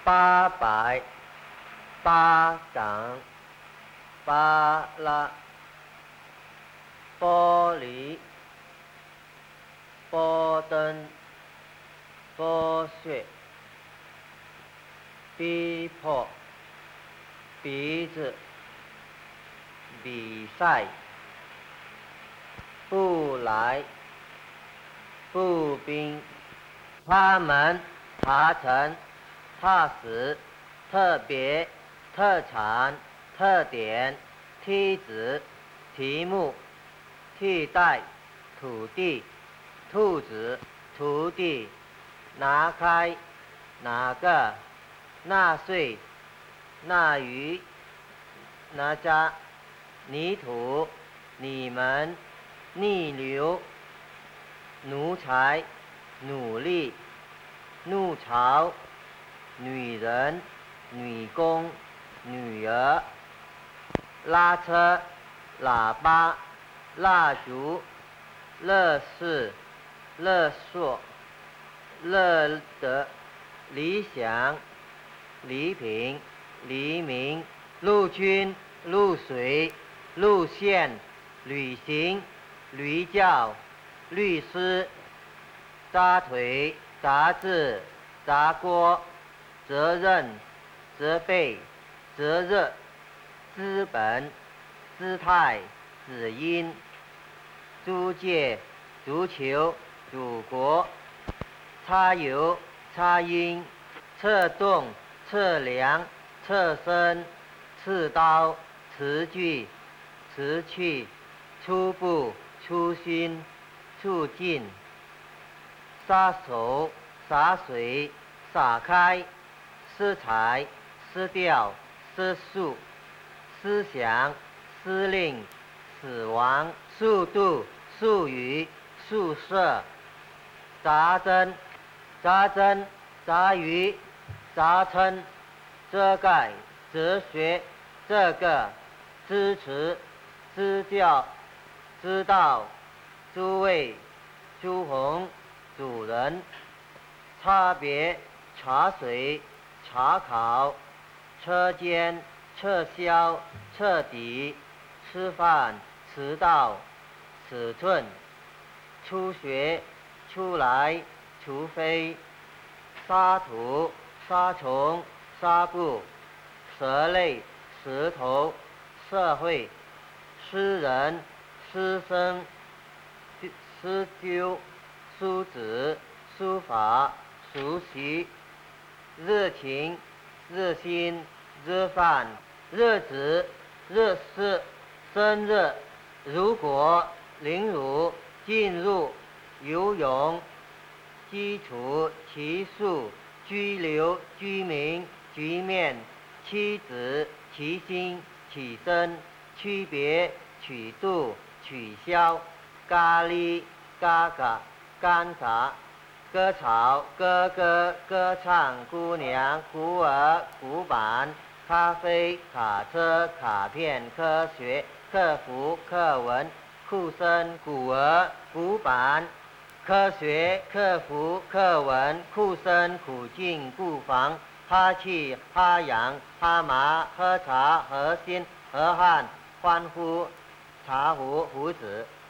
800巴掌巴拉玻璃波灯剥削逼迫鼻子比赛不来步兵他们爬成踏实特别特产特点梯子题目替代土地兔子徒弟拿开哪个纳税那鱼哪吒泥土你们逆流奴才努力怒潮女人女工女儿拉车喇叭蜡烛乐事乐硕乐得理想礼品黎明陆军陆水路线旅行驴叫律师扎腿杂志砸锅责任责备责任资本姿态子音租界足球祖国插油插音侧动测量侧身刺刀词句词趣初步初心促进撒手洒水洒开失彩失掉失速思想司令死亡速度术语宿舍杂针杂针杂鱼杂称遮盖哲学这个支持支教知道诸位朱红主人差别茶水查考车间撤销彻底吃饭迟到尺寸初学出来除非沙土沙虫纱布蛇类石头社会诗人师生诗纠书子书法熟悉热情热心热饭日子日事生日如果凌辱进入游泳基础起诉拘留居民局面妻子其心起身区别取度取消咖喱嘎嘎尴尬歌草歌歌歌唱姑娘古尔古板咖啡卡车卡片科学客服课文库森古尔古板科学客服课文库森苦境库房哈气哈痒哈麻喝茶核心河汉欢呼茶壶胡子